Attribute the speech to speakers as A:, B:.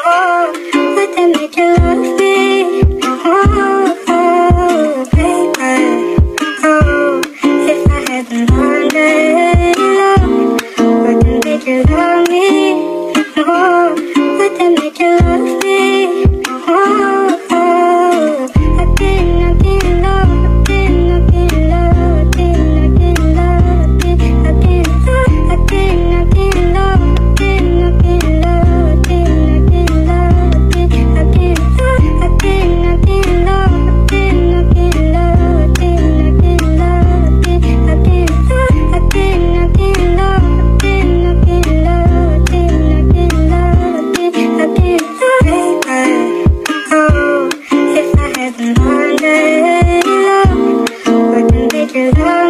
A: Oh, would that make you love me? Oh, oh, baby. Oh, if I hadn't learned that love wouldn't make you love me. Oh, would that make you love me? Oh, oh, again, again, love, again, again, love, again, again, love, again, again, love, again, again, love, again, again, love, again, again, love, again, again, love, again, again, love, again, again, love, again, again, love, again, again, love, again, again, love, again, again, love, again, again, love, again, again, baby. Oh, if I hadn't learned that love wouldn't make you love